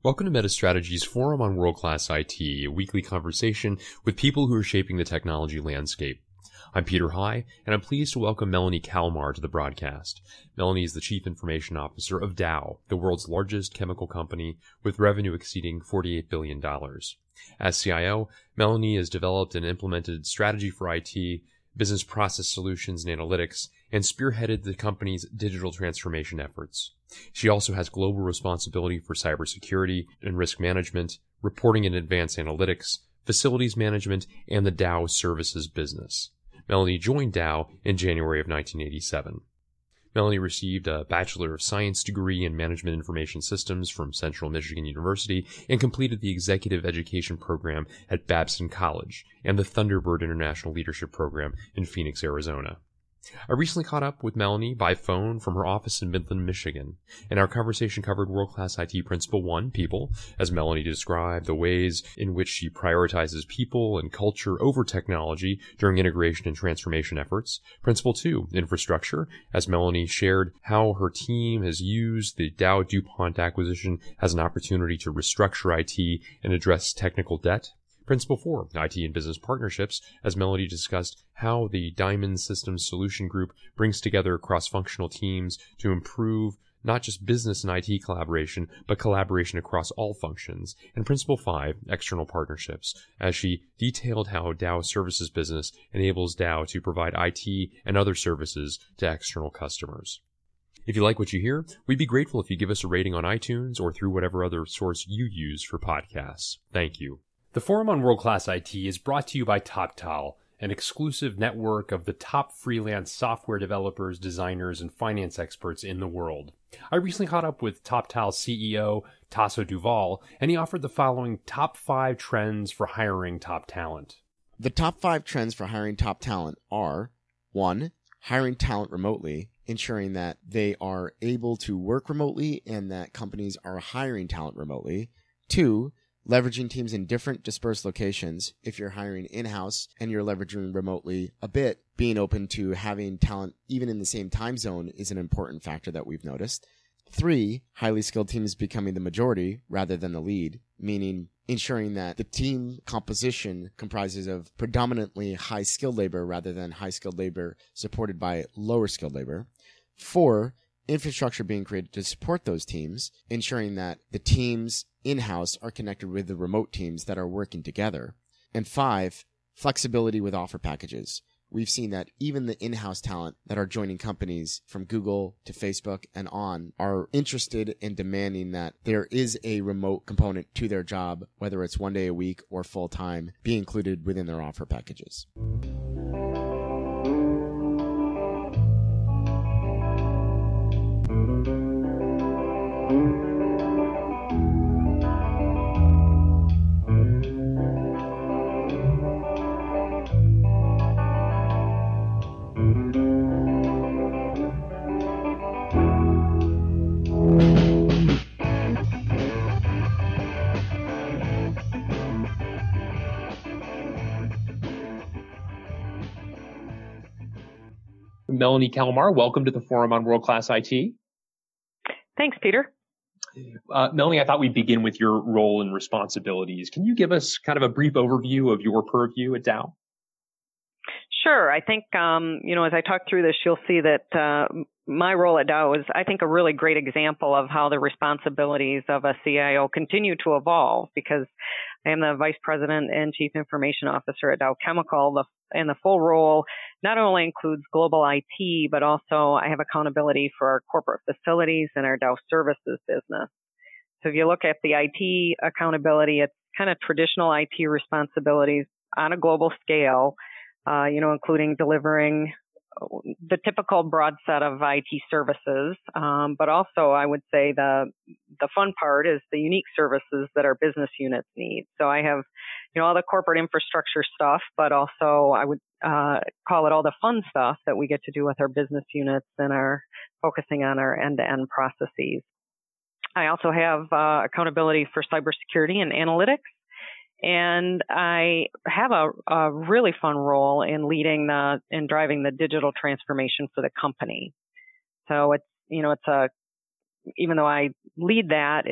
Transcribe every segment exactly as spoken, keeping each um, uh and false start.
Welcome to MetaStrategy's Forum on World-Class I T, a weekly conversation with people who are shaping the technology landscape. I'm Peter High, and I'm pleased to welcome Melanie Kalmar to the broadcast. Melanie is the Chief Information Officer of Dow, the world's largest chemical company with revenue exceeding forty-eight billion dollars. As C I O, Melanie has developed and implemented strategy for I T, business process solutions and analytics, and spearheaded the company's digital transformation efforts. She also has global responsibility for cybersecurity and risk management, reporting and advanced analytics, facilities management, and the Dow services business. Melanie joined Dow in January of nineteen eighty-seven. Melanie received a Bachelor of Science degree in Management Information Systems from Central Michigan University and completed the Executive Education Program at Babson College and the Thunderbird International Leadership Program in Phoenix, Arizona. I recently caught up with Melanie by phone from her office in Midland, Michigan, and our conversation covered World-Class I T Principle one, People, as Melanie described the ways in which she prioritizes people and culture over technology during integration and transformation efforts. Principle two, Infrastructure, as Melanie shared how her team has used the Dow DuPont acquisition as an opportunity to restructure I T and address technical debt. Principle four, I T and Business Partnerships, as Melanie discussed how the Diamond Systems Solution Group brings together cross-functional teams to improve not just business and I T collaboration, but collaboration across all functions. And Principle five, External Partnerships, as she detailed how Dow Services business enables Dow to provide I T and other services to external customers. If you like what you hear, we'd be grateful if you give us a rating on iTunes or through whatever other source you use for podcasts. Thank you. The Forum on World-Class I T is brought to you by TopTal, an exclusive network of the top freelance software developers, designers, and finance experts in the world. I recently caught up with TopTal C E O Tasso Duval, and he offered the following top five trends for hiring top talent. The top five trends for hiring top talent are: one, hiring talent remotely, ensuring that they are able to work remotely and that companies are hiring talent remotely. Two, leveraging teams in different dispersed locations. If you're hiring in-house and you're leveraging remotely a bit, being open to having talent even in the same time zone is an important factor that we've noticed. Three, highly skilled teams becoming the majority rather than the lead, meaning ensuring that the team composition comprises of predominantly high-skilled labor rather than high-skilled labor supported by lower-skilled labor. Four, infrastructure being created to support those teams, ensuring that the teams in-house are connected with the remote teams that are working together. And five, flexibility with offer packages. We've seen that even the in-house talent that are joining companies from Google to Facebook and on are interested in demanding that there is a remote component to their job, whether it's one day a week or full-time, be included within their offer packages. Melanie Kalmar, welcome to the Forum on World-Class I T. Thanks, Peter. Uh, Melanie, I thought we'd begin with your role and responsibilities. Can you give us kind of a brief overview of your purview at Dow? Sure. I think, um, you know, as I talk through this, you'll see that uh, my role at Dow is, I think, a really great example of how the responsibilities of a C I O continue to evolve, because I am the Vice President and Chief Information Officer at Dow Chemical, the, and the full role not only includes global I T, but also I have accountability for our corporate facilities and our Dow Services business. So if you look at the I T accountability, it's kind of traditional I T responsibilities on a global scale, uh, you know, including delivering the typical broad set of I T services, um, but also I would say the the fun part is the unique services that our business units need. So I have, you know, all the corporate infrastructure stuff, but also I would uh, call it all the fun stuff that we get to do with our business units and are focusing on our end-to-end processes. I also have uh, accountability for cybersecurity and analytics. And I have a, a really fun role in leading the, in driving the digital transformation for the company. So it's, you know, it's a, even though I lead that, it's,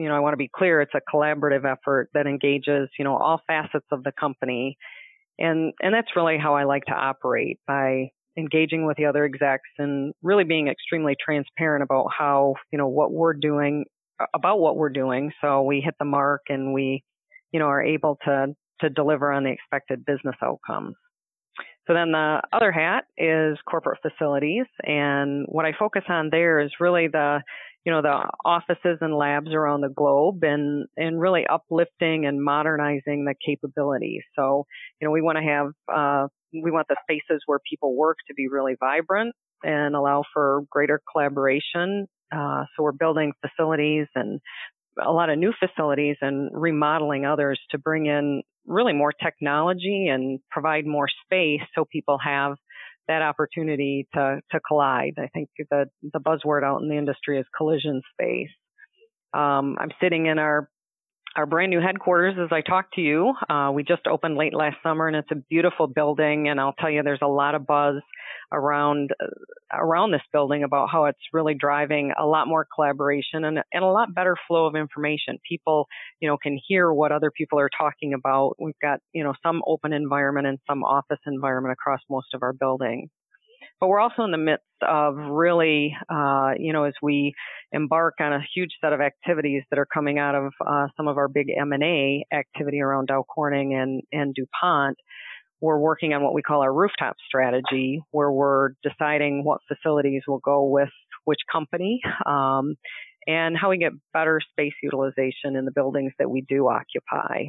you know, I want to be clear, it's a collaborative effort that engages, you know, all facets of the company. And, and that's really how I like to operate, by engaging with the other execs and really being extremely transparent about how, you know, what we're doing, about what we're doing. So we hit the mark and we, you know, are able to, to deliver on the expected business outcomes. So then the other hat is corporate facilities. And what I focus on there is really the, you know, the offices and labs around the globe, and, and really uplifting and modernizing the capabilities. So, you know, we want to have, uh, we want the spaces where people work to be really vibrant and allow for greater collaboration. Uh, so we're building facilities and a lot of new facilities and remodeling others to bring in really more technology and provide more space so people have that opportunity to, to collide. I think the, the buzzword out in the industry is collision space. Um, I'm sitting in our our brand new headquarters as I talk to you. Uh, we just opened late last summer, and it's a beautiful building. And I'll tell you, there's a lot of buzz around uh, around this building about how it's really driving a lot more collaboration and, and a lot better flow of information. People, you know, can hear what other people are talking about. We've got, you know, some open environment and some office environment across most of our buildings. But we're also in the midst of really, uh, you know, as we embark on a huge set of activities that are coming out of uh, some of our big M and A activity around Dow Corning and, and DuPont, we're working on what we call our rooftop strategy, where we're deciding what facilities will go with which company, um, and how we get better space utilization in the buildings that we do occupy.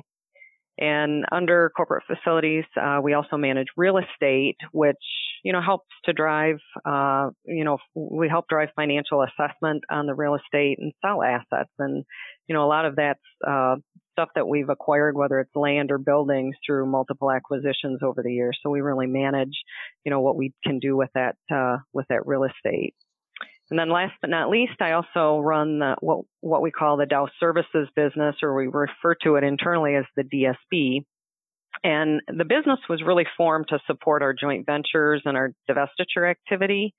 And under corporate facilities, uh, we also manage real estate, which, you know, helps to drive, uh, you know, we help drive financial assessment on the real estate and sell assets. And, you know, a lot of that's uh, stuff that we've acquired, whether it's land or buildings, through multiple acquisitions over the years. So we really manage, you know, what we can do with that, uh, with that real estate. And then last but not least, I also run the, what, what we call the Dow Services business, or we refer to it internally as the D S B. And the business was really formed to support our joint ventures and our divestiture activity.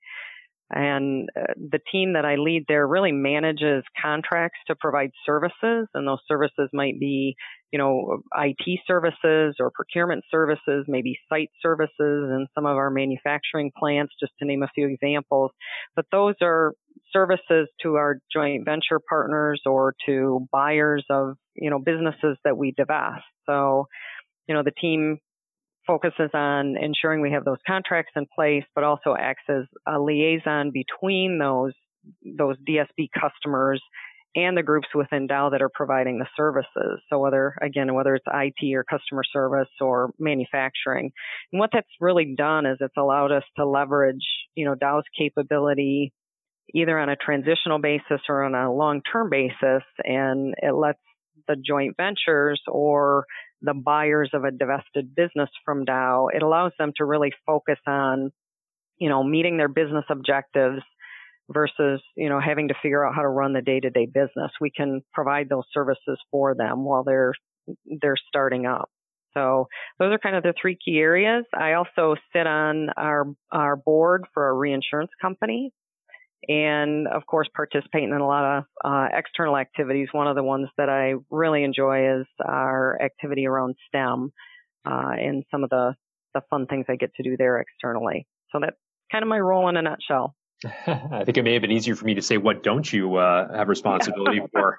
And uh, the team that I lead there really manages contracts to provide services. And those services might be, you know, I T services or procurement services, maybe site services in some of our manufacturing plants, just to name a few examples. But those are services to our joint venture partners or to buyers of, you know, businesses that we divest. So, you know, the team focuses on ensuring we have those contracts in place, but also acts as a liaison between those those D S B customers and the groups within Dow that are providing the services. So whether, again, whether it's I T or customer service or manufacturing. And what that's really done is it's allowed us to leverage, you know, Dow's capability either on a transitional basis or on a long-term basis, and it lets the joint ventures or the buyers of a divested business from Dow, it allows them to really focus on, you know, meeting their business objectives versus, you know, having to figure out how to run the day-to-day business. We can provide those services for them while they're they're starting up. So those are kind of the three key areas. I also sit on our our board for a reinsurance company, and of course participating in a lot of uh, external activities. One of the ones that I really enjoy is our activity around STEM uh, and some of the, the fun things I get to do there externally. So that's kind of my role in a nutshell. I think it may have been easier for me to say, what don't you uh, have responsibility for?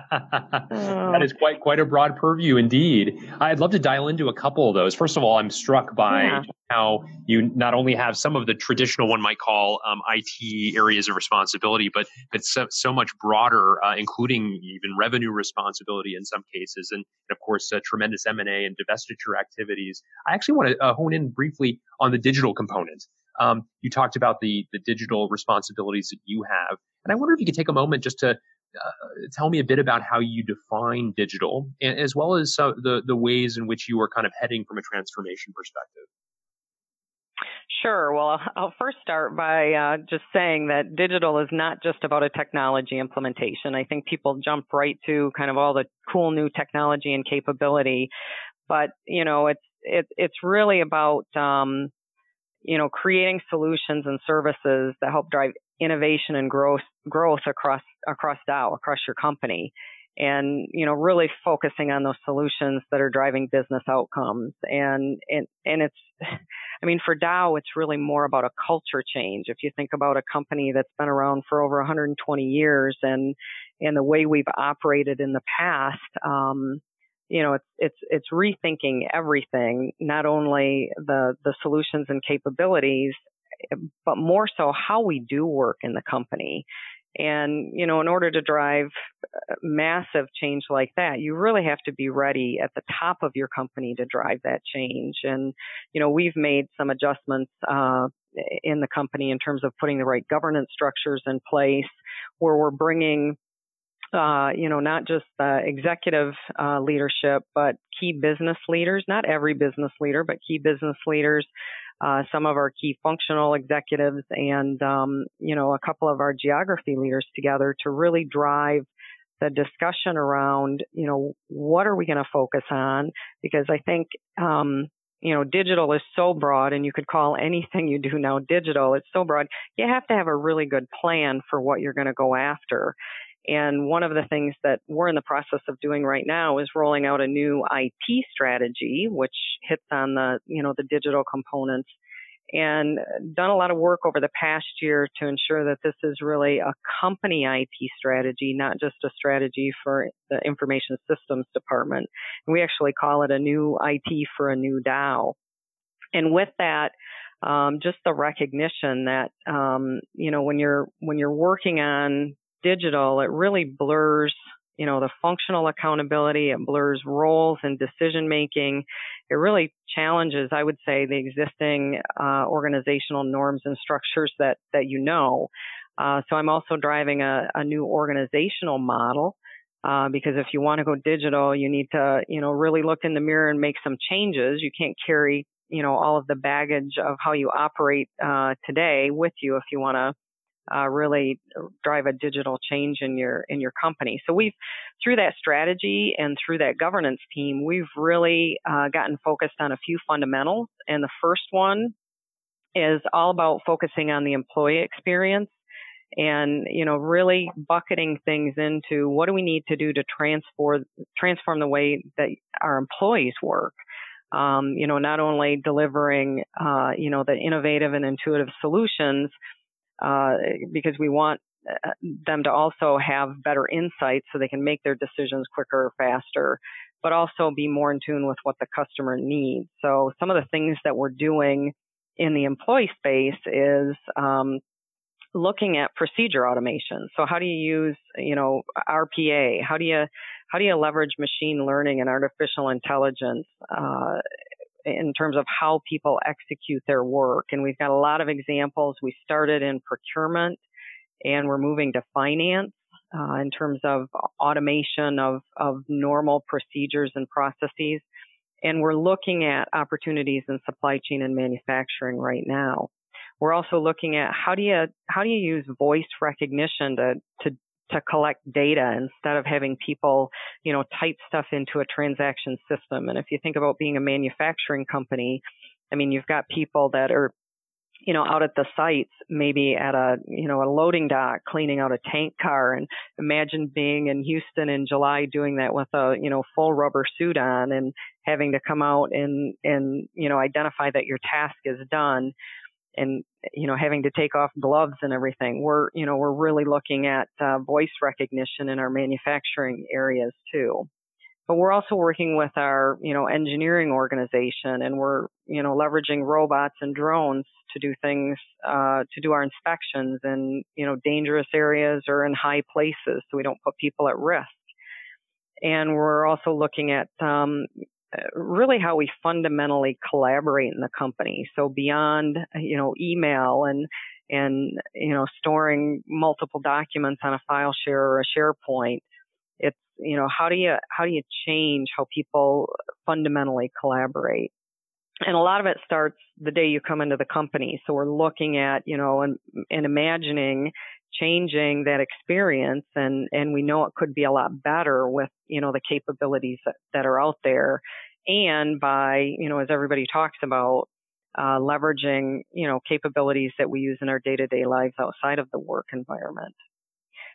That is quite quite a broad purview indeed. I'd love to dial into a couple of those. First of all, I'm struck by yeah. how you not only have some of the traditional, one might call um, I T areas of responsibility, but but so, so much broader, uh, including even revenue responsibility in some cases, and of course, uh, tremendous M and A and divestiture activities. I actually want to uh, hone in briefly on the digital component. Um, you talked about the the digital responsibilities that you have, and I wonder if you could take a moment just to uh, tell me a bit about how you define digital, and, as well as uh, the the ways in which you are kind of heading from a transformation perspective. Sure. Well, I'll first start by uh, just saying that digital is not just about a technology implementation. I think people jump right to kind of all the cool new technology and capability, but you know, it's it, it's really about um, you know, creating solutions and services that help drive innovation and growth, growth across, across Dow, across your company. and, you know, really focusing on those solutions that are driving business outcomes. And, and, and it's, I mean, for Dow, it's really more about a culture change. If you think about a company that's been around for over one hundred twenty years and, and the way we've operated in the past, um, you know, it's, it's, it's rethinking everything, not only the, the solutions and capabilities, but more so how we do work in the company. And, you know, in order to drive massive change like that, you really have to be ready at the top of your company to drive that change. And, you know, we've made some adjustments uh, in the company in terms of putting the right governance structures in place, where we're bringing, uh, you know, not just uh, executive uh, leadership, but key business leaders, not every business leader, but key business leaders, Uh, some of our key functional executives and, um, you know, a couple of our geography leaders together to really drive the discussion around, you know, what are we going to focus on? Because I think, um, you know, digital is so broad, and you could call anything you do now digital. It's so broad. You have to have a really good plan for what you're going to go after. And one of the things that we're in the process of doing right now is rolling out a new I T strategy, which hits on the, you know, the digital components, and done a lot of work over the past year to ensure that this is really a company I T strategy, not just a strategy for the information systems department. And we actually call it a new I T for a new Dow. And with that, um, just the recognition that, um, you know, when you're, when you're working on digital, it really blurs, you know, the functional accountability, it blurs roles and decision making. It really challenges, I would say, the existing uh, organizational norms and structures that that you know. Uh, so I'm also driving a, a new organizational model uh, because if you want to go digital, you need to, you know, really look in the mirror and make some changes. You can't carry, you know, all of the baggage of how you operate uh, today with you if you want to Uh, really drive a digital change in your in your company. So we've, through that strategy and through that governance team, we've really uh, gotten focused on a few fundamentals. And the first one is all about focusing on the employee experience and, you know, really bucketing things into what do we need to do to transform transform the way that our employees work. Um, you know, not only delivering, uh, you know, the innovative and intuitive solutions, Uh, because we want them to also have better insights so they can make their decisions quicker or faster, but also be more in tune with what the customer needs. So some of the things that we're doing in the employee space is um, looking at procedure automation. So how do you use, you know, R P A? How do you how do you leverage machine learning and artificial intelligence Uh, in terms of how people execute their work? And we've got a lot of examples. We started in procurement and we're moving to finance uh, in terms of automation of, of normal procedures and processes. And we're looking at opportunities in supply chain and manufacturing right now. We're also looking at how do you, how do you use voice recognition to, to to collect data instead of having people, you know, type stuff into a transaction system. And if you think about being a manufacturing company, I mean, you've got people that are, you know, out at the sites, maybe at a, you know, a loading dock cleaning out a tank car. And imagine being in Houston in July doing that with a, you know, full rubber suit on and having to come out and, and, you know, identify that your task is done. And, you know, having to take off gloves and everything. We're, you know, we're really looking at uh, voice recognition in our manufacturing areas too. But we're also working with our, you know, engineering organization, and we're, you know, leveraging robots and drones to do things, uh, to do our inspections in, you know, dangerous areas or in high places so we don't put people at risk. And we're also looking at, um, really how we fundamentally collaborate in the company. So beyond, you know, email and, and, you know, storing multiple documents on a file share or a SharePoint, it's, you know, how do you, how do you change how people fundamentally collaborate? And a lot of it starts the day you come into the company. So we're looking at, you know, and, and imagining changing that experience. And, and we know it could be a lot better with, you know, the capabilities that, that are out there. And by, you know, as everybody talks about, uh, leveraging, you know, capabilities that we use in our day-to-day lives outside of the work environment.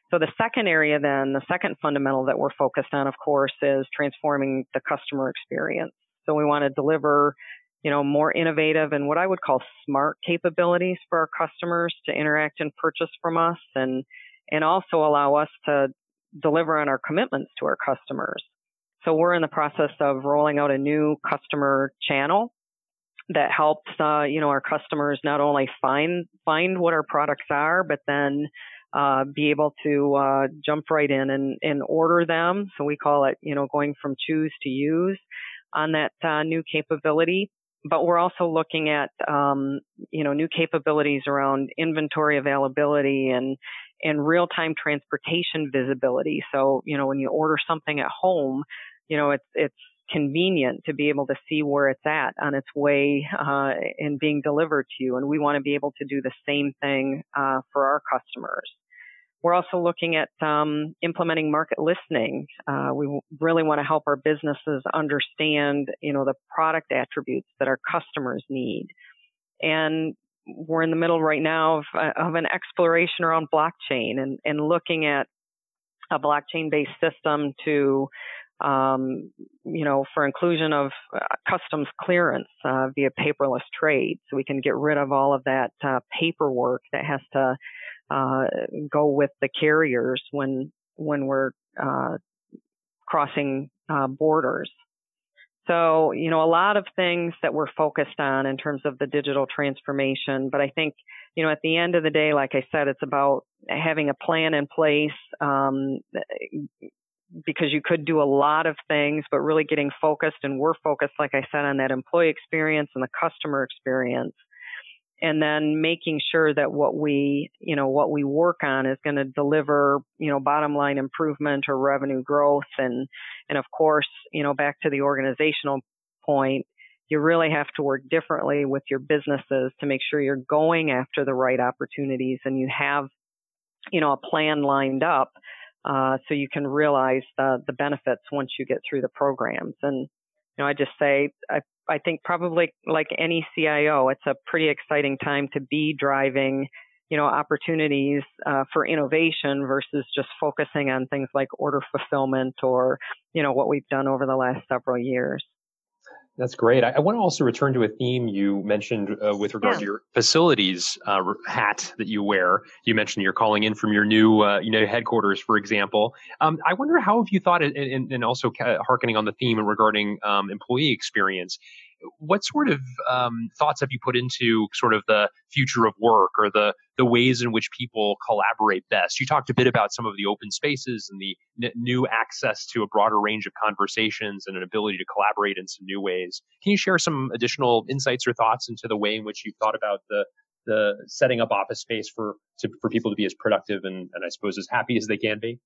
So the second area then, the second fundamental that we're focused on, of course, is transforming the customer experience. So we want to deliver, you know, more innovative and what I would call smart capabilities for our customers to interact and purchase from us, and and also allow us to deliver on our commitments to our customers. So we're in the process of rolling out a new customer channel that helps, uh, you know, our customers not only find find what our products are, but then uh, be able to uh, jump right in and, and order them. So we call it, you know, going from choose to use on that uh, new capability. But we're also looking at, um, you know, new capabilities around inventory availability and and real-time transportation visibility. So, you know, when you order something at home, you know, it's it's convenient to be able to see where it's at on its way uh, and being delivered to you. And we want to be able to do the same thing uh, for our customers. We're also looking at um, implementing market listening. Uh, we really want to help our businesses understand, you know, the product attributes that our customers need. And we're in the middle right now of, of an exploration around blockchain and, and looking at a blockchain-based system to Um, you know, for inclusion of uh, customs clearance uh, via paperless trade, so we can get rid of all of that uh, paperwork that has to uh, go with the carriers when when we're uh, crossing uh, borders. So, you know, a lot of things that we're focused on in terms of the digital transformation. But I think, you know, at the end of the day, like I said, it's about having a plan in place. Um, because you could do a lot of things, but really getting focused, and we're focused, like I said, on that employee experience and the customer experience, and then making sure that what we, you know, what we work on is going to deliver, you know, bottom line improvement or revenue growth. And, and of course, you know, back to the organizational point, you really have to work differently with your businesses to make sure you're going after the right opportunities and you have, you know, a plan lined up. Uh, so you can realize the, the benefits once you get through the programs. And, you know, I just say, I, I think probably like any C I O, it's a pretty exciting time to be driving, you know, opportunities uh, for innovation versus just focusing on things like order fulfillment or, you know, what we've done over the last several years. That's great. I, I want to also return to a theme you mentioned uh, with regard yeah. to your facilities uh, hat that you wear. You mentioned you're calling in from your new, uh, you know, headquarters, for example. Um, I wonder how have you thought, and, and also harkening on the theme regarding um, employee experience, what sort of um, thoughts have you put into sort of the future of work or the the ways in which people collaborate best? You talked a bit about some of the open spaces and the n- new access to a broader range of conversations and an ability to collaborate in some new ways. Can you share some additional insights or thoughts into the way in which you've thought about the the setting up office space for to, for people to be as productive and, and I suppose as happy as they can be?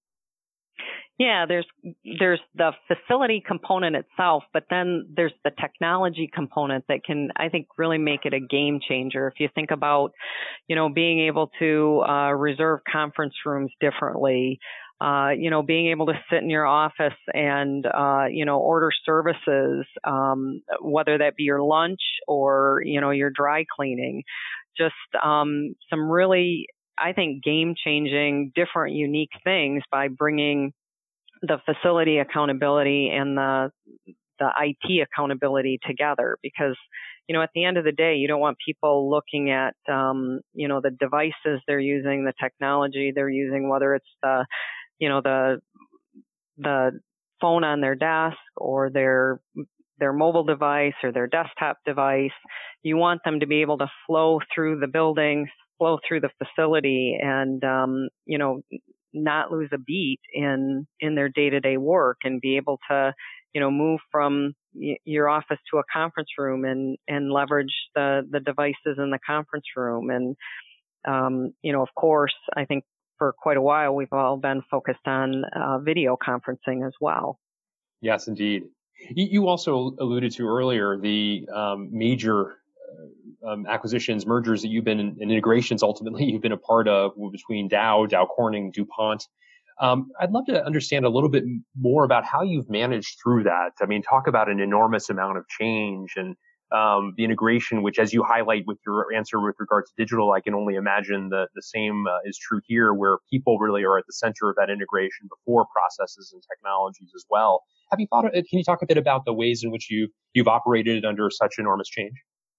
Yeah, there's there's the facility component itself, but then there's the technology component that can, I think, really make it a game changer. If you think about, you know, being able to uh, reserve conference rooms differently, uh, you know, being able to sit in your office and, uh, you know, order services, um, whether that be your lunch or, you know, your dry cleaning, just um, some really, I think, game-changing, different, unique things by bringing the facility accountability and the the I T accountability together. Because, you know, at the end of the day, you don't want people looking at, um, you know, the devices they're using, the technology they're using, whether it's the, you know, the the phone on their desk or their their mobile device or their desktop device. You want them to be able to flow through the building, flow through the facility, and um, you know, not lose a beat in, in their day-to-day work and be able to, you know, move from y- your office to a conference room and, and leverage the, the devices in the conference room. And, um, you know, of course, I think for quite a while, we've all been focused on uh, video conferencing as well. Yes, indeed. You also alluded to earlier the um, major Um, acquisitions, mergers that you've been in, and integrations ultimately you've been a part of between Dow, Dow Corning, DuPont. Um, I'd love to understand a little bit more about how you've managed through that. I mean, talk about an enormous amount of change and um, the integration, which, as you highlight with your answer with regard to digital, I can only imagine the, the same uh, is true here, where people really are at the center of that integration before processes and technologies as well. Have you thought, can you talk a bit about the ways in which you, you've operated under such enormous change?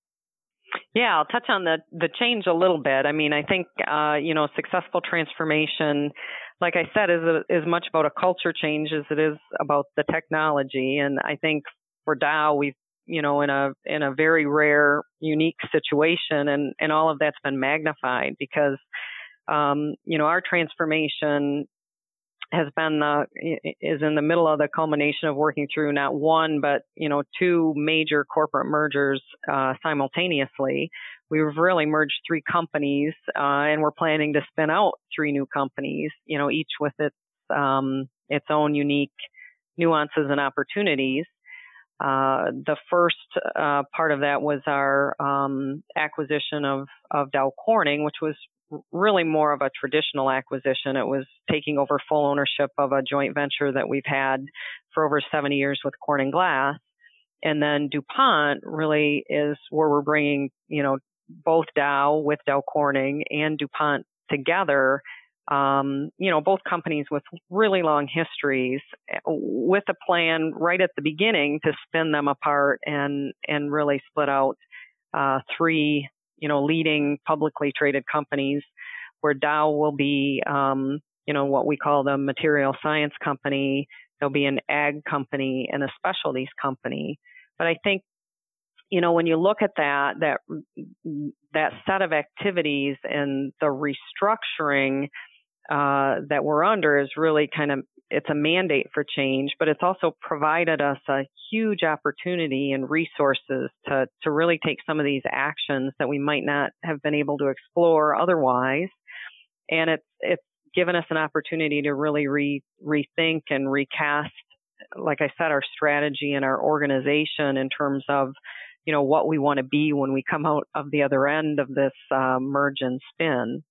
Yeah, I'll touch on the, the change a little bit. I mean, I think, uh, you know, successful transformation, like I said, is, a, is much about a culture change as it is about the technology. And I think for Dow, we've, you know, in a, in a very rare, unique situation, and, and all of that's been magnified because, um, you know, our transformation has been the, is in the middle of the culmination of working through not one, but, you know, two major corporate mergers, uh, simultaneously. We've really merged three companies, uh, and we're planning to spin out three new companies, you know, each with its, um, its own unique nuances and opportunities. Uh, the first, uh, part of that was our, um, acquisition of, of Dow Corning, which was really more of a traditional acquisition. It was taking over full ownership of a joint venture that we've had for over seventy years with Corning Glass. And then DuPont really is where we're bringing, you know, both Dow with Dow Corning and DuPont together. Um, you know, both companies with really long histories, with a plan right at the beginning to spin them apart and, and really split out, uh, three, you know, leading publicly traded companies, where Dow will be, um, you know, what we call the material science company. There'll be an ag company and a specialties company. But I think, you know, when you look at that, that, that set of activities and the restructuring, uh, that we're under is really kind of, it's a mandate for change, but it's also provided us a huge opportunity and resources to, to really take some of these actions that we might not have been able to explore otherwise. And it's, it's given us an opportunity to really re, rethink and recast, like I said, our strategy and our organization in terms of, you know, what we want to be when we come out of the other end of this, uh, merge and spin.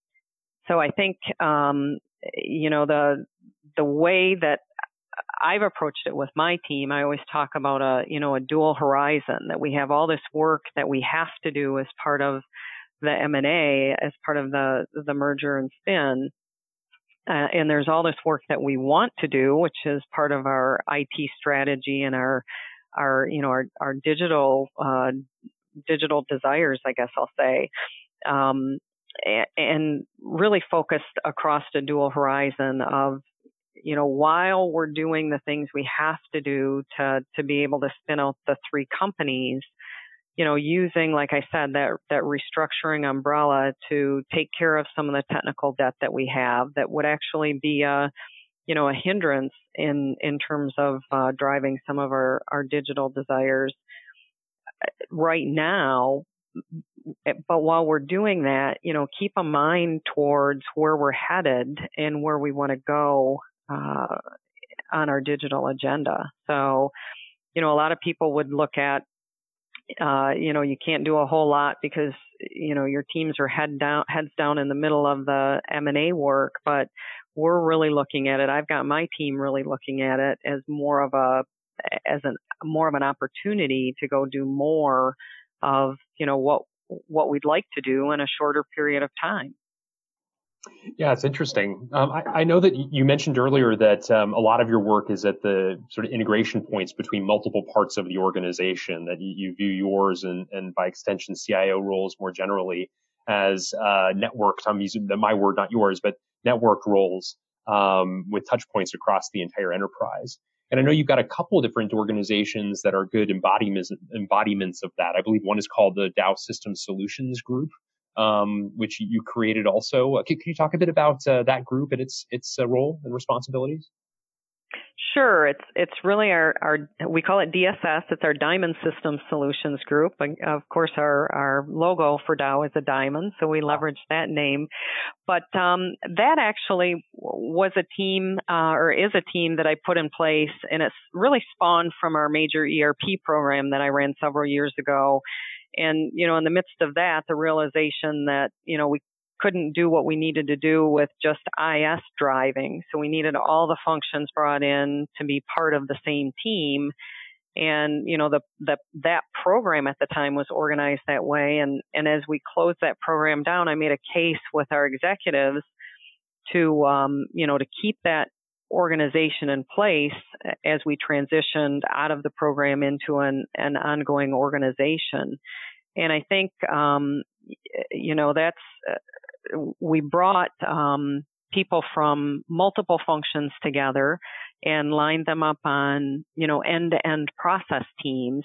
So I think, um, you know, the, the way that I've approached it with my team, I always talk about a, you know, a dual horizon, that we have all this work that we have to do as part of the M and A, as part of the, the merger and spin. Uh, and there's all this work that we want to do, which is part of our I T strategy and our, our, you know, our, our digital, uh, digital desires, I guess I'll say. Um, and really focused across the dual horizon of, you know, while we're doing the things we have to do to, to be able to spin out the three companies, you know, using, like I said, that, that restructuring umbrella to take care of some of the technical debt that we have that would actually be a, you know, a hindrance in, in terms of uh, driving some of our, our digital desires right now. But while we're doing that, you know, keep a mind towards where we're headed and where we want to go uh, on our digital agenda. So, you know, a lot of people would look at, uh, you know, you can't do a whole lot because, you know, your teams are head down, heads down in the middle of the M and A work, but we're really looking at it. I've got my team really looking at it as more of a, as an, more of an opportunity to go do more of, you know, what, what we'd like to do in a shorter period of time. Yeah, it's interesting. Um, I, I know that you mentioned earlier that um, a lot of your work is at the sort of integration points between multiple parts of the organization, that you, you view yours and, and by extension C I O roles more generally as uh, networked. I'm using the, my word, not yours, but networked roles um, with touch points across the entire enterprise. And I know you've got a couple of different organizations that are good embodiments embodiments of that. I believe one is called the Dow Systems Solutions Group, um, which you created also. Uh, can, can you talk a bit about uh, that group and its its uh, role and responsibilities? Sure. It's it's really our, our we call it D S S. It's our Diamond Systems Solutions Group. Of course, our, our logo for Dow is a diamond, so we leverage that name. But um, that actually was a team, uh, or is a team that I put in place, and it's really spawned from our major E R P program that I ran several years ago. And, you know, in the midst of that, the realization that, you know, we couldn't do what we needed to do with just I S driving. So we needed all the functions brought in to be part of the same team. And, you know, the, the, that program at the time was organized that way. And, and as we closed that program down, I made a case with our executives to, um, you know, to keep that organization in place as we transitioned out of the program into an, an ongoing organization. And I think, um, you know, that's, uh, we brought, um, people from multiple functions together and lined them up on, you know, end-to-end process teams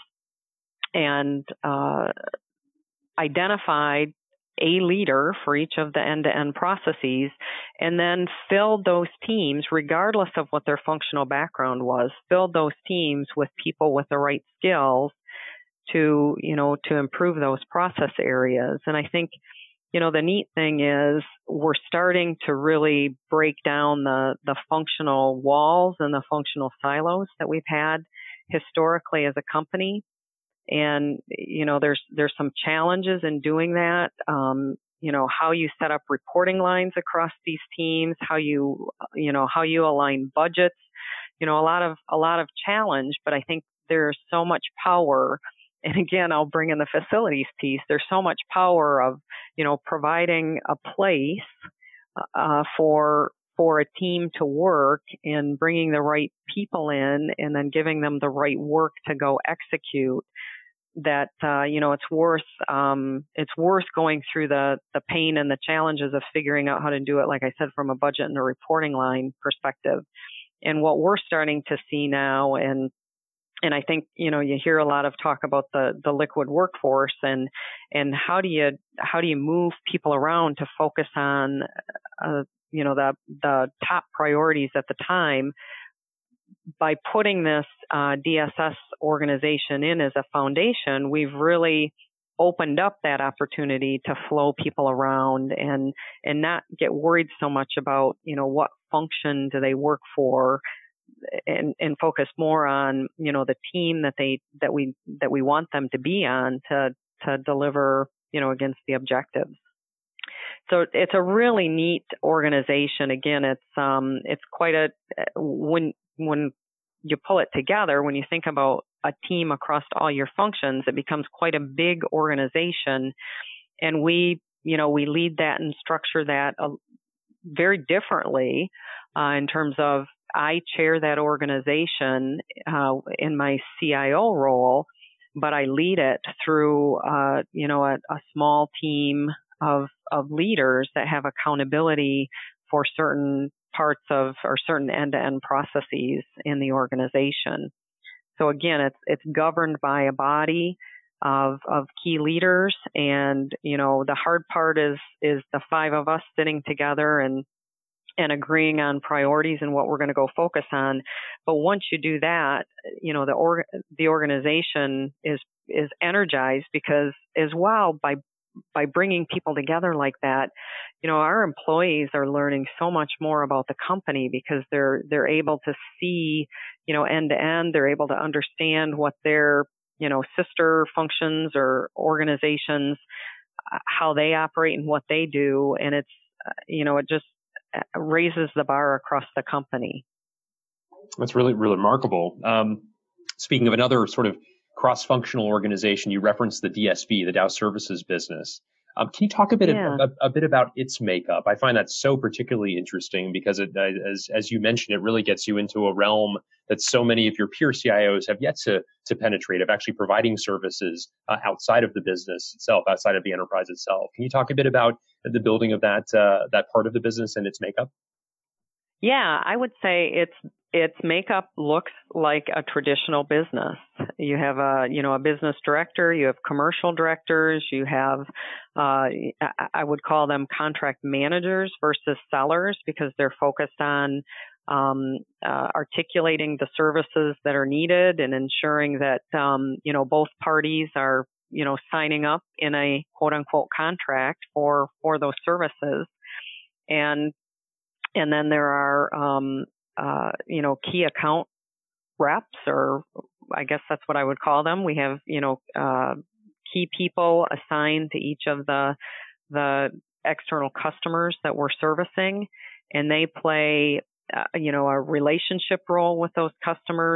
and uh, identified a leader for each of the end-to-end processes, and then filled those teams, regardless of what their functional background was, filled those teams with people with the right skills to, you know, to improve those process areas. And I think, you know, the neat thing is we're starting to really break down the, the functional walls and the functional silos that we've had historically as a company. And, you know, there's, there's some challenges in doing that. Um, you know, how you set up reporting lines across these teams, how you, you know, how you align budgets, you know, a lot of, a lot of challenge, but I think there's so much power. And again, I'll bring in the facilities piece. There's so much power of, you know, providing a place uh, for for a team to work and bringing the right people in and then giving them the right work to go execute. That uh, you know, it's worth um, it's worth going through the the pain and the challenges of figuring out how to do it. Like I said, from a budget and a reporting line perspective. And what we're starting to see now, and And I think, you know, you hear a lot of talk about the, the liquid workforce and, and how do you, how do you move people around to focus on, uh, you know, the, the top priorities at the time. By putting this, uh, D S S organization in as a foundation, we've really opened up that opportunity to flow people around and, and not get worried so much about, you know, what function do they work for. And, and focus more on, you know, the team that they, that we, that we want them to be on to, to deliver, you know, against the objectives. So it's a really neat organization. Again, it's, um, it's quite a, when, when you pull it together, when you think about a team across all your functions, it becomes quite a big organization. And we, you know, we lead that and structure that uh, very differently, uh, in terms of, I chair that organization uh, in my C I O role, but I lead it through, uh, you know, a, a small team of of leaders that have accountability for certain parts of or certain end-to-end processes in the organization. So again, it's it's governed by a body of of key leaders, and you know, the hard part is is the five of us sitting together and. and agreeing on priorities and what we're going to go focus on. But once you do that, you know, the org, the organization is, is energized because as well, by, by bringing people together like that, you know, our employees are learning so much more about the company because they're, they're able to see, you know, end to end, they're able to understand what their, you know, sister functions or organizations, how they operate and what they do. And it's, you know, it just, raises the bar across the company. That's really, really remarkable. Um, speaking of another sort of cross-functional organization, you referenced the D S B, the Dow Services business. Um, can you talk a bit yeah. a, a bit about its makeup? I find that so particularly interesting because, it, as as you mentioned, it really gets you into a realm that so many of your peer C I Os have yet to to penetrate, of actually providing services uh, outside of the business itself, outside of the enterprise itself. Can you talk a bit about the building of that uh, that part of the business and its makeup? Yeah, I would say its its makeup looks like a traditional business. You have a you know a business director, you have commercial directors, you have uh, I would call them contract managers versus sellers because they're focused on um, uh, articulating the services that are needed and ensuring that um, you know both parties are you know signing up in a quote unquote contract for for those services. And And then there are, um, uh, you know, key account reps, or I guess that's what I would call them. We have, you know, uh, key people assigned to each of the the external customers that we're servicing, and they play, uh, you know, a relationship role with those customers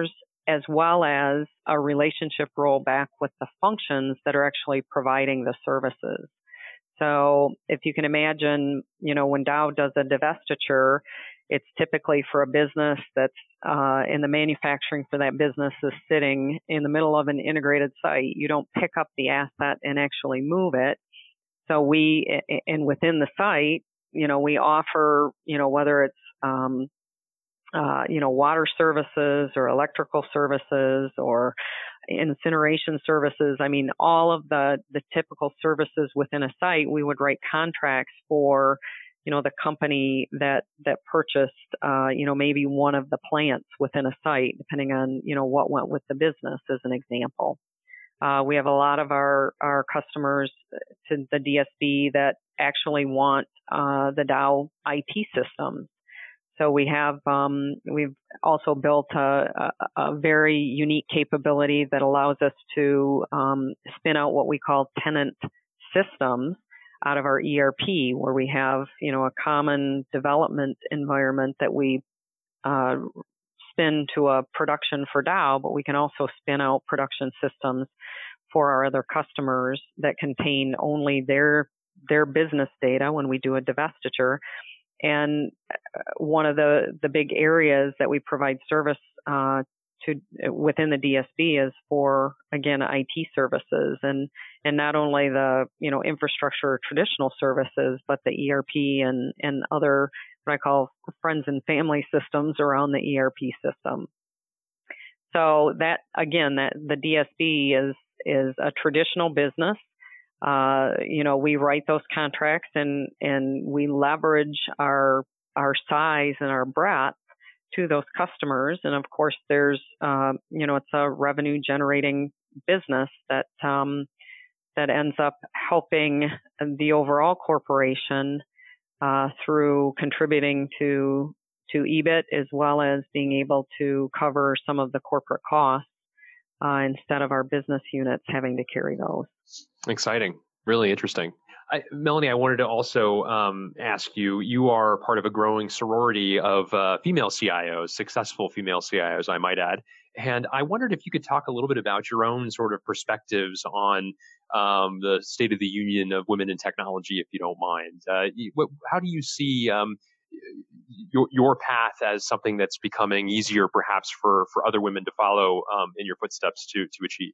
as well as a relationship role back with the functions that are actually providing the services. So if you can imagine, you know, when Dow does a divestiture, it's typically for a business that's uh, in the manufacturing for that business is sitting in the middle of an integrated site. You don't pick up the asset and actually move it. So we, and within the site, you know, we offer, you know, whether it's, um, uh, you know, water services or electrical services or incineration services. I mean, all of the, the typical services within a site, we would write contracts for, you know, the company that, that purchased, uh, you know, maybe one of the plants within a site, depending on, you know, what went with the business as an example. Uh, we have a lot of our, our customers to the D S B that actually want, uh, the Dow I T systems. So we have, um, we've also built a, a, a very unique capability that allows us to um, spin out what we call tenant systems out of our E R P, where we have, you know, a common development environment that we uh, spin to a production for Dow, but we can also spin out production systems for our other customers that contain only their their business data when we do a divestiture. And one of the, the big areas that we provide service uh, to within the D S B is for, again, I T services, and and not only the, you know, infrastructure traditional services, but the E R P and and other what I call friends and family systems around the E R P system. So that, again, that the D S B is is a traditional business. Uh, you know, we write those contracts and, and we leverage our, our size and our breadth to those customers. And of course, there's, uh, you know, it's a revenue generating business that, um, that ends up helping the overall corporation, uh, through contributing to, to E B I T as well as being able to cover some of the corporate costs, uh, instead of our business units having to carry those. Exciting. Really interesting. I, Melanie, I wanted to also um, ask you, you are part of a growing sorority of uh, female C I Os, successful female C I Os, I might add. And I wondered if you could talk a little bit about your own sort of perspectives on um, the state of the union of women in technology, if you don't mind. Uh, what, how do you see um, your, your path as something that's becoming easier perhaps for, for other women to follow um, in your footsteps to, to achieve?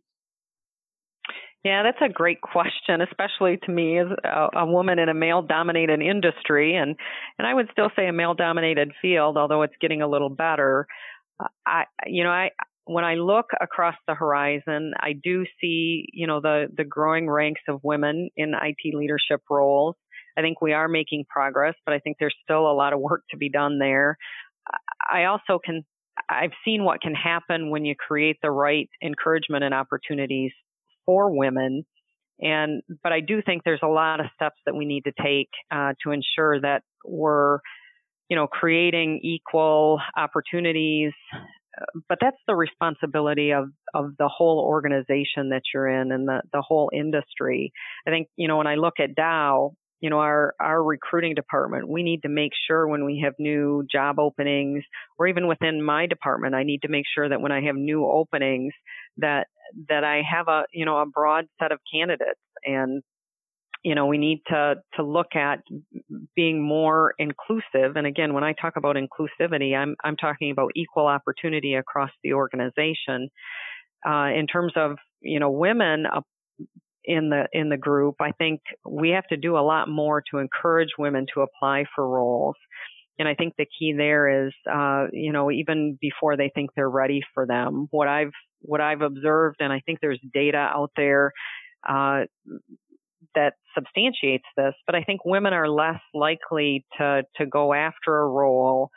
Yeah, that's a great question, especially to me as a, a woman in a male-dominated industry, and, and I would still say a male-dominated field, although it's getting a little better. I, you know, I when I look across the horizon, I do see, you know, the the growing ranks of women in I T leadership roles. I think we are making progress, but I think there's still a lot of work to be done there. I also can, I've seen what can happen when you create the right encouragement and opportunities for women. And, but I do think there's a lot of steps that we need to take, uh, to ensure that we're, you know, creating equal opportunities. But that's the responsibility of, of the whole organization that you're in and the, the whole industry. I think, you know, when I look at Dow, you know, our, our recruiting department, we need to make sure when we have new job openings, or even within my department, I need to make sure that when I have new openings, that, that I have a, you know, a broad set of candidates. And, you know, we need to, to look at being more inclusive. And again, when I talk about inclusivity, I'm, I'm talking about equal opportunity across the organization. Uh, in terms of, you know, women uh, in the, in the group, I think we have to do a lot more to encourage women to apply for roles. And I think the key there is, uh, you know, even before they think they're ready for them, what I've, what I've observed, and I think there's data out there, uh, that substantiates this, but I think women are less likely to, to go after a role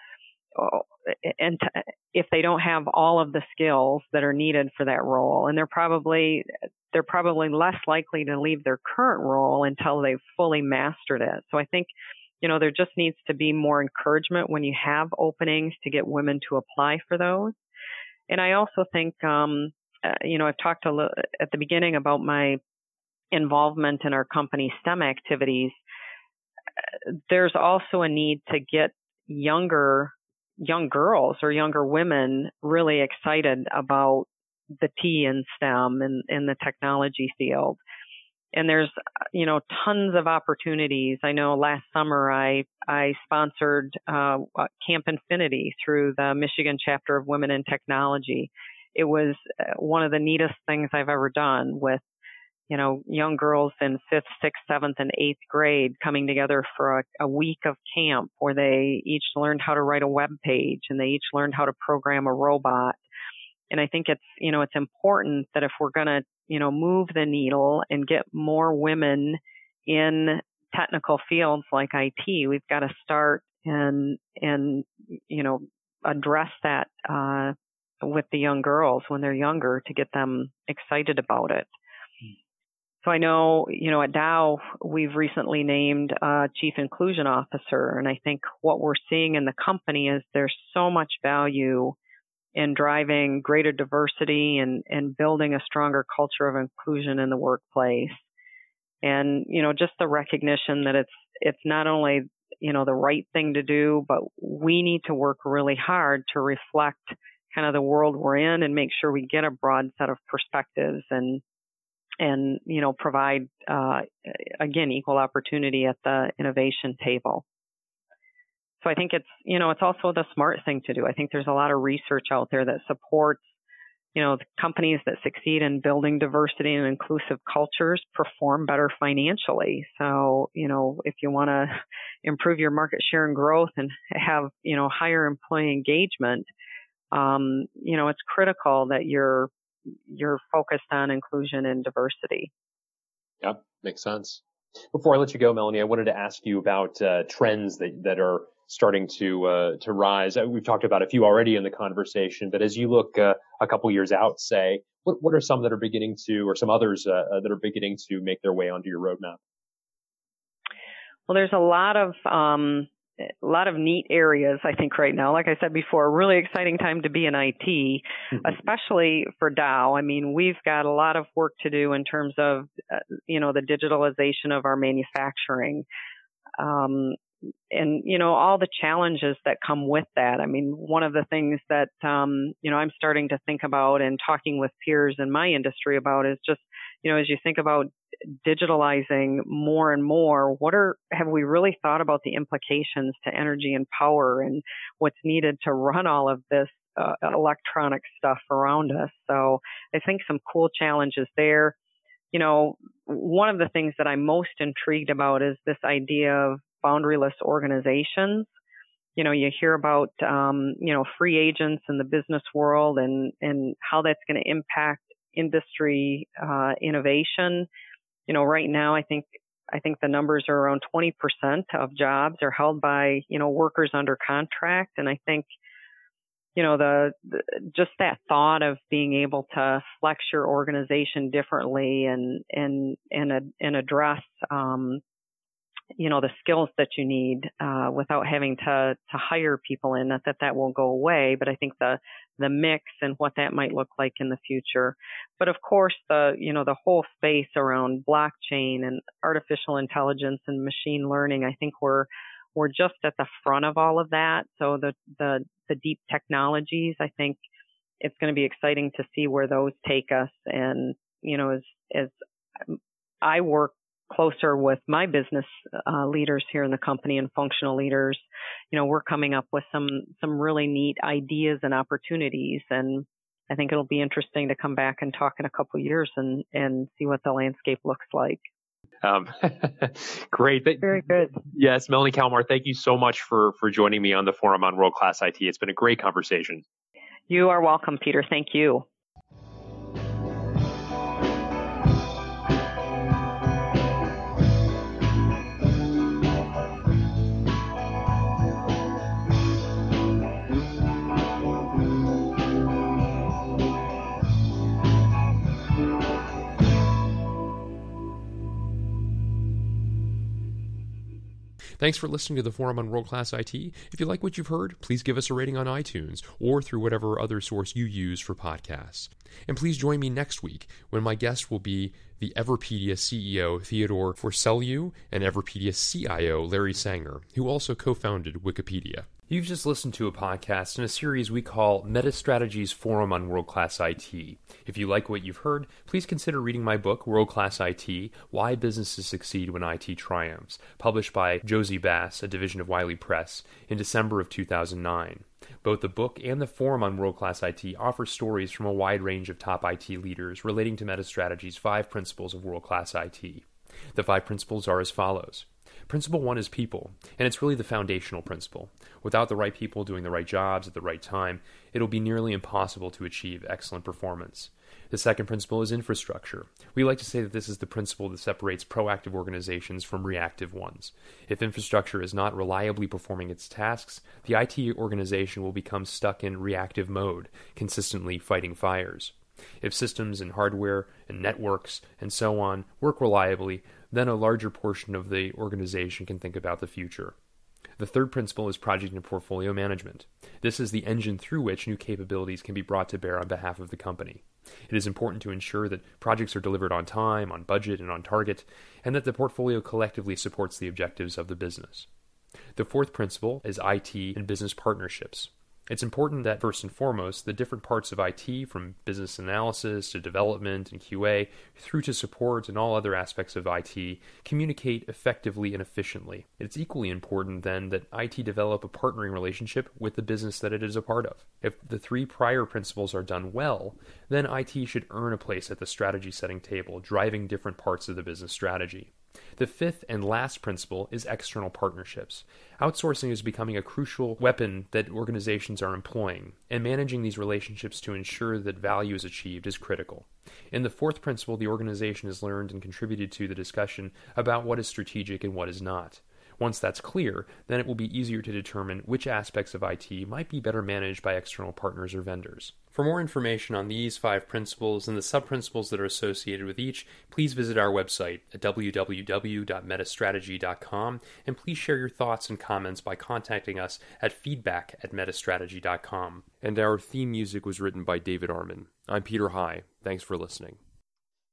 and to, if they don't have all of the skills that are needed for that role. And they're probably, they're probably less likely to leave their current role until they've fully mastered it. So I think, you know, there just needs to be more encouragement when you have openings to get women to apply for those. And I also think, um, uh, you know, I've talked a little at the beginning about my involvement in our company STEM activities. There's also a need to get younger young girls or younger women really excited about the T in STEM and in the technology field. And there's, you know, tons of opportunities. I know last summer I I sponsored uh, Camp Infinity through the Michigan chapter of Women in Technology. It was one of the neatest things I've ever done with, you know, young girls in fifth, sixth, seventh, and eighth grade coming together for a, a week of camp where they each learned how to write a web page and they each learned how to program a robot. And I think it's, you know, it's important that if we're going to, you know, move the needle and get more women in technical fields like I T, we've got to start and, and, you know, address that, uh, with the young girls when they're younger to get them excited about it. So I know, you know, at Dow, we've recently named a chief inclusion officer. And I think what we're seeing in the company is there's so much value in driving greater diversity and, and building a stronger culture of inclusion in the workplace. And, you know, just the recognition that it's, it's not only, you know, the right thing to do, but we need to work really hard to reflect kind of the world we're in and make sure we get a broad set of perspectives and, and, you know, provide, uh, again, equal opportunity at the innovation table. So I think it's, you know, it's also the smart thing to do. I think there's a lot of research out there that supports, you know, the companies that succeed in building diversity and inclusive cultures perform better financially. So, you know, if you want to improve your market share and growth and have, you know, higher employee engagement, um, you know, it's critical that you're, you're focused on inclusion and diversity. Yeah, makes sense. Before I let you go, Melanie, I wanted to ask you about uh, trends that, that are starting to uh, to rise. We've talked about a few already in the conversation, but as you look uh, a couple years out, say, what, what are some that are beginning to, or some others uh, that are beginning to make their way onto your roadmap? Well, there's a lot of um, a lot of neat areas, I think, right now. Like I said before, a really exciting time to be in I T, mm-hmm. especially for Dow. I mean, we've got a lot of work to do in terms of, uh, you know, the digitalization of our manufacturing. Um, and, you know, all the challenges that come with that. I mean, one of the things that, um, you know, I'm starting to think about and talking with peers in my industry about is just, you know, as you think about digitalizing more and more, what are, have we really thought about the implications to energy and power and what's needed to run all of this uh, electronic stuff around us? So I think some cool challenges there. You know, one of the things that I'm most intrigued about is this idea of boundaryless organizations. You know, you hear about, um, you know, free agents in the business world and, and how that's going to impact industry uh, innovation. You know, right now, I think I think the numbers are around twenty percent of jobs are held by, you know, workers under contract. And I think, you know, the, the just that thought of being able to flex your organization differently and and and and address, um, you know, the skills that you need uh, without having to to hire people in. Not that that will go away, but I think the the mix and what that might look like in the future. But of course, the, you know, the whole space around blockchain and artificial intelligence and machine learning, I think we're, we're just at the front of all of that. So the, the, the deep technologies, I think it's going to be exciting to see where those take us. And, you know, as, as I work closer with my business uh, leaders here in the company and functional leaders, you know, we're coming up with some some really neat ideas and opportunities. And I think it'll be interesting to come back and talk in a couple of years and, and see what the landscape looks like. Um, great. Very good. Yes, Melanie Kalmar, thank you so much for, for joining me on the Forum on World Class I T. It's been a great conversation. You are welcome, Peter. Thank you. Thanks for listening to the Forum on World Class I T. If you like what you've heard, please give us a rating on iTunes or through whatever other source you use for podcasts. And please join me next week when my guest will be the Everpedia C E O Theodore Forseliu and Everpedia C I O Larry Sanger, who also co-founded Wikipedia. You've just listened to a podcast in a series we call MetaStrategy's Forum on World-Class I T. If you like what you've heard, please consider reading my book, World-Class I T, Why Businesses Succeed When I T Triumphs, published by Josie Bass, a division of Wiley Press, in December of two thousand nine. Both the book and the Forum on World-Class I T offer stories from a wide range of top I T leaders relating to MetaStrategy's five principles of world-class I T. The five principles are as follows. Principle one is people, and it's really the foundational principle. Without the right people doing the right jobs at the right time, it'll be nearly impossible to achieve excellent performance. The second principle is infrastructure. We like to say that this is the principle that separates proactive organizations from reactive ones. If infrastructure is not reliably performing its tasks, the I T organization will become stuck in reactive mode, consistently fighting fires. If systems and hardware and networks and so on work reliably, then a larger portion of the organization can think about the future. The third principle is project and portfolio management. This is the engine through which new capabilities can be brought to bear on behalf of the company. It is important to ensure that projects are delivered on time, on budget, and on target, and that the portfolio collectively supports the objectives of the business. The fourth principle is I T and business partnerships. It's important that, first and foremost, the different parts of I T, from business analysis to development and Q A, through to support and all other aspects of I T, communicate effectively and efficiently. It's equally important, then, that I T develop a partnering relationship with the business that it is a part of. If the three prior principles are done well, then I T should earn a place at the strategy-setting table, driving different parts of the business strategy. The fifth and last principle is external partnerships. Outsourcing is becoming a crucial weapon that organizations are employing, and managing these relationships to ensure that value is achieved is critical. In the fourth principle, the organization has learned and contributed to the discussion about what is strategic and what is not. Once that's clear, then it will be easier to determine which aspects of I T might be better managed by external partners or vendors. For more information on these five principles and the sub-principles that are associated with each, please visit our website at w w w dot metastrategy dot com, and please share your thoughts and comments by contacting us at feedback at metastrategy dot com. And our theme music was written by David Arman. I'm Peter High. Thanks for listening.